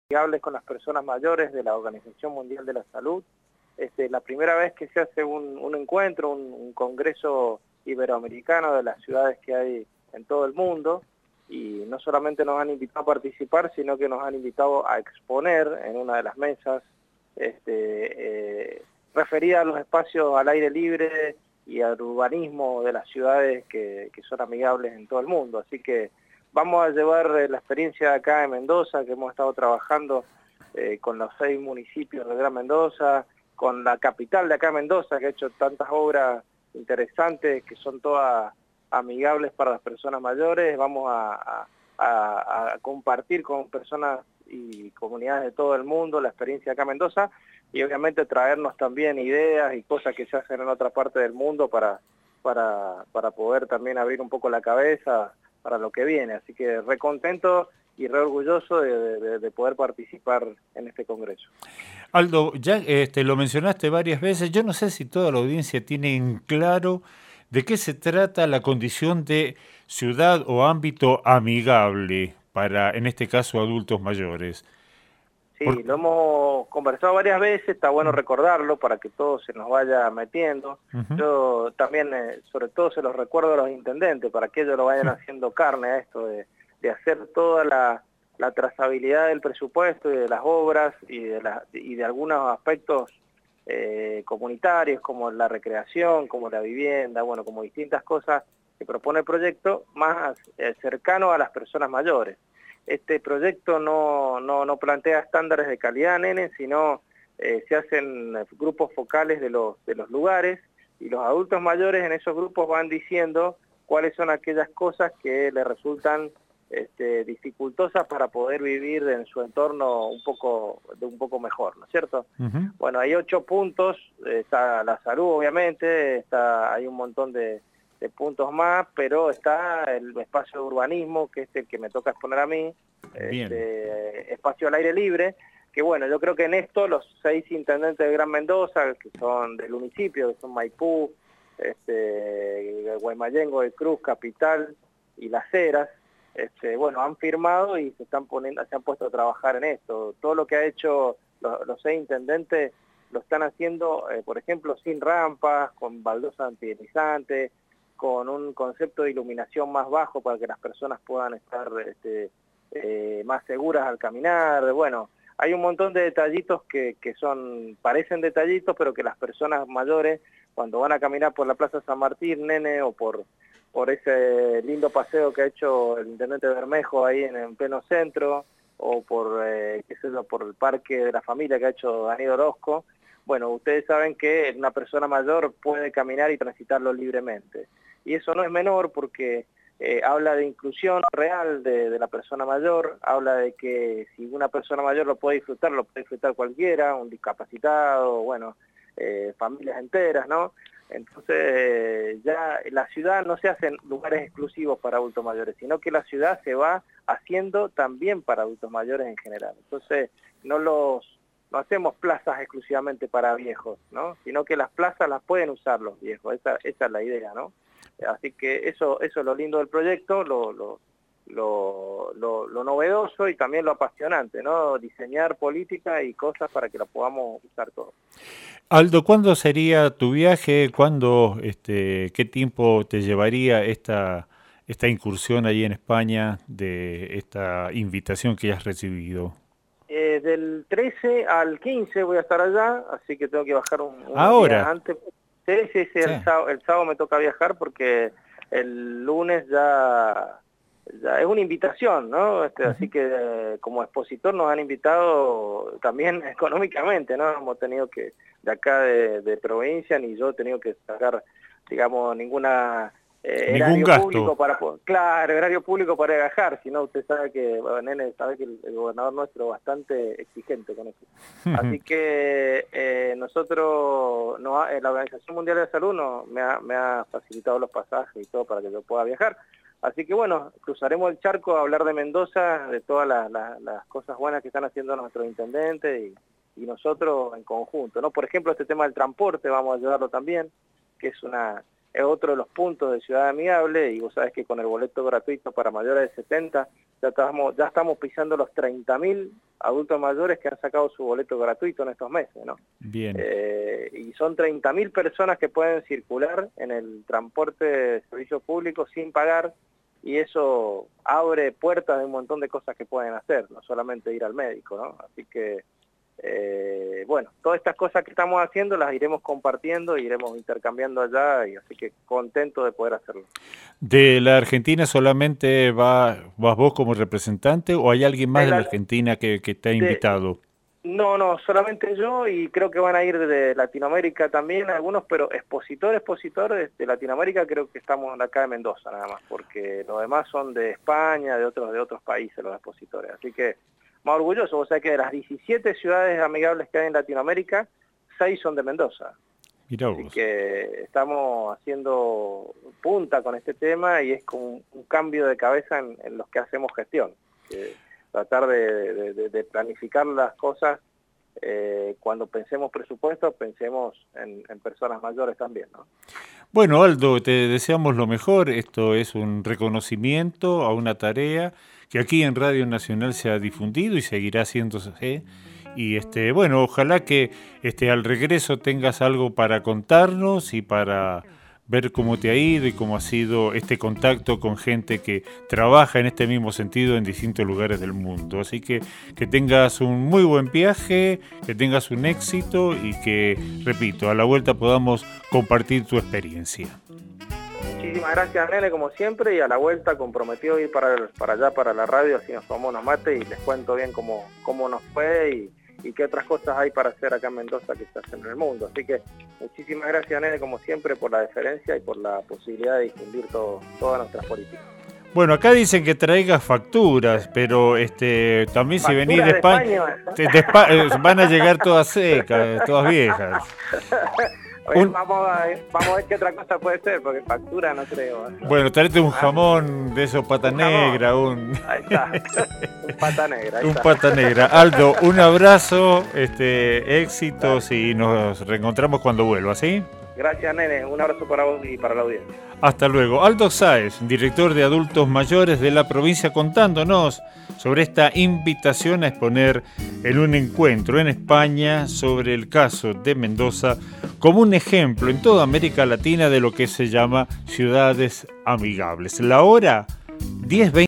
amigables con las personas mayores de la Organización Mundial de la Salud. La primera vez que se hace un encuentro, un congreso iberoamericano de las ciudades que hay en todo el mundo, y no solamente nos han invitado a participar, sino que nos han invitado a exponer en una de las mesas referida a los espacios al aire libre y al urbanismo de las ciudades que son amigables en todo el mundo. Así que vamos a llevar la experiencia de acá en Mendoza, que hemos estado trabajando con los 6 municipios de Gran Mendoza, con la capital de acá Mendoza, que ha hecho tantas obras interesantes que son todas amigables para las personas mayores. Vamos a compartir con personas y comunidades de todo el mundo la experiencia acá en Mendoza, y obviamente traernos también ideas y cosas que se hacen en otra parte del mundo para poder también abrir un poco la cabeza para lo que viene. Así que re contento y re orgulloso de poder participar en este congreso. Aldo, ya lo mencionaste varias veces, yo no sé si toda la audiencia tiene en claro de qué se trata la condición de ciudad o ámbito amigable para, en este caso, adultos mayores. Sí, lo hemos conversado varias veces, está bueno recordarlo para que todo se nos vaya metiendo. Yo también, sobre todo, se los recuerdo a los intendentes, para que ellos lo vayan haciendo carne a esto de hacer toda la trazabilidad del presupuesto y de las obras y de algunos aspectos comunitarios, como la recreación, como la vivienda, bueno, como distintas cosas que propone el proyecto, más cercano a las personas mayores. Este proyecto no plantea estándares de calidad, nene, sino se hacen grupos focales de los lugares, y los adultos mayores en esos grupos van diciendo cuáles son aquellas cosas que les resultan dificultosas para poder vivir en su entorno un poco mejor, ¿no es cierto? Bueno, hay 8 puntos, está la salud obviamente, hay un montón de puntos más, pero está el espacio de urbanismo, que es el que me toca exponer a mí, espacio al aire libre, que bueno, yo creo que en esto los 6 intendentes de Gran Mendoza, que son del municipio, que son Maipú, Guaymallén, de Cruz, Capital y Las Heras, bueno, han firmado y se han puesto a trabajar en esto. Todo lo que ha hecho los 6 intendentes lo están haciendo, por ejemplo, sin rampas, con baldosas antideslizantes, con un concepto de iluminación más bajo para que las personas puedan estar más seguras al caminar. Bueno, hay un montón de detallitos que parecen detallitos, pero que las personas mayores, cuando van a caminar por la Plaza San Martín, nene, o por ese lindo paseo que ha hecho el intendente Bermejo ahí en pleno centro, o por el Parque de la Familia que ha hecho Daniel Orozco, bueno, ustedes saben que una persona mayor puede caminar y transitarlo libremente. Y eso no es menor, porque habla de inclusión real de la persona mayor, habla de que si una persona mayor lo puede disfrutar cualquiera, un discapacitado, bueno, familias enteras, ¿no? Entonces ya la ciudad no se hacen lugares exclusivos para adultos mayores, sino que la ciudad se va haciendo también para adultos mayores en general. Entonces no hacemos plazas exclusivamente para viejos, ¿no? Sino que las plazas las pueden usar los viejos, esa es la idea, ¿no? Así que eso es lo lindo del proyecto, lo novedoso y también lo apasionante, ¿no? Diseñar política y cosas para que la podamos usar todos. Aldo, ¿cuándo sería tu viaje? ¿Cuándo, qué tiempo te llevaría esta incursión ahí en España de esta invitación que has recibido? Del 13 al 15 voy a estar allá, así que tengo que bajar unos días Ahora. antes. Sí, el sábado me toca viajar porque el lunes ya es una invitación, ¿no? Así que como expositor nos han invitado también económicamente, ¿no? Hemos tenido que, de acá de provincia, ni yo he tenido que sacar, digamos, Ningún horario gasto. público horario público para viajar, si no usted sabe que, bueno, nene, sabe que el gobernador nuestro es bastante exigente con eso. Así que nosotros, la Organización Mundial de la Salud me ha facilitado los pasajes y todo para que yo pueda viajar. Así que bueno, cruzaremos el charco a hablar de Mendoza, de todas las cosas buenas que están haciendo nuestros intendentes y nosotros en conjunto, ¿no? Por ejemplo, este tema del transporte vamos a ayudarlo también, que es una es otro de los puntos de Ciudad Amigable, y vos sabés que con el boleto gratuito para mayores de 70, ya estamos pisando los 30.000 adultos mayores que han sacado su boleto gratuito en estos meses, ¿no? Bien. Y son 30.000 personas que pueden circular en el transporte de servicio público sin pagar, y eso abre puertas de un montón de cosas que pueden hacer, no solamente ir al médico, ¿no? Así que, bueno, todas estas cosas que estamos haciendo las iremos compartiendo, iremos intercambiando allá, y así que contento de poder hacerlo. ¿De la Argentina solamente vas vos como representante o hay alguien más de la Argentina que te ha invitado? No, solamente yo, y creo que van a ir de Latinoamérica también algunos, pero expositores de Latinoamérica creo que estamos acá de Mendoza nada más, porque los demás son de España, de otros países los expositores, así que más orgulloso. O sea que de las 17 ciudades amigables que hay en Latinoamérica, 6 son de Mendoza. Mirá vos. Así que estamos haciendo punta con este tema, y es como un cambio de cabeza en los que hacemos gestión. Tratar de planificar las cosas, cuando pensemos presupuestos, pensemos en personas mayores también, ¿no? Bueno, Aldo, te deseamos lo mejor. Esto es un reconocimiento a una tarea que aquí en Radio Nacional se ha difundido y seguirá haciéndose. Y bueno, ojalá que al regreso tengas algo para contarnos y para ver cómo te ha ido y cómo ha sido este contacto con gente que trabaja en este mismo sentido en distintos lugares del mundo. Así que tengas un muy buen viaje, que tengas un éxito y que, repito, a la vuelta podamos compartir tu experiencia. Muchísimas gracias, Nene, como siempre, y a la vuelta comprometido ir para allá, para la radio, así nos tomamos unos mates y les cuento bien cómo nos fue y qué otras cosas hay para hacer acá en Mendoza que se hacen en el mundo. Así que muchísimas gracias, Nene, como siempre, por la deferencia y por la posibilidad de difundir todas nuestras políticas. Bueno, acá dicen que traigas facturas, pero también si venís de España van a llegar todas secas, todas viejas. Vamos a ver qué otra cosa puede ser, porque factura no creo. Bueno, tráete un jamón de esos pata negra, Ahí está, un pata negra. Un pata negra. Aldo, un abrazo, éxitos y nos reencontramos cuando vuelva, ¿sí? Gracias, Nene, un abrazo para vos y para la audiencia. Hasta luego. Aldo Sáez, director de adultos mayores de la provincia, contándonos sobre esta invitación a exponer en un encuentro en España sobre el caso de Mendoza como un ejemplo en toda América Latina de lo que se llama ciudades amigables. La hora 10:20.